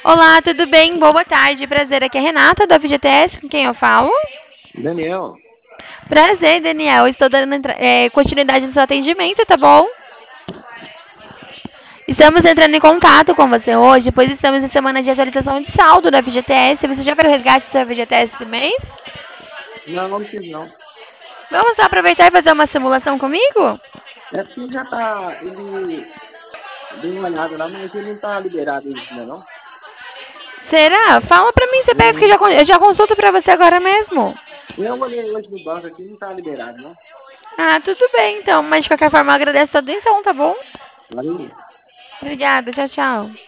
Olá, tudo bem? Boa tarde, prazer. Aqui é a Renata da FGTS, com quem eu falo. Daniel, Prazer, Daniel. Estou dando continuidade no seu atendimento, tá bom? Estamos entrando em contato com você hoje, pois estamos em semana de atualização de saldo da FGTS. Você já fez o resgate do seu FGTS esse mês? não fiz não. Vamos só aproveitar e fazer uma simulação comigo? É porque já tá, ele deu uma olhada lá, mas ele não tá liberado ainda, não. Será? Fala pra mim, CPF, que Hum. eu já consulto pra você agora mesmo. Eu olhei hoje no banco aqui, não tá liberado, não. Ah, tudo bem então, mas de qualquer forma eu agradeço a sua atenção, tá bom? Valeu. Obrigada, tchau, tchau.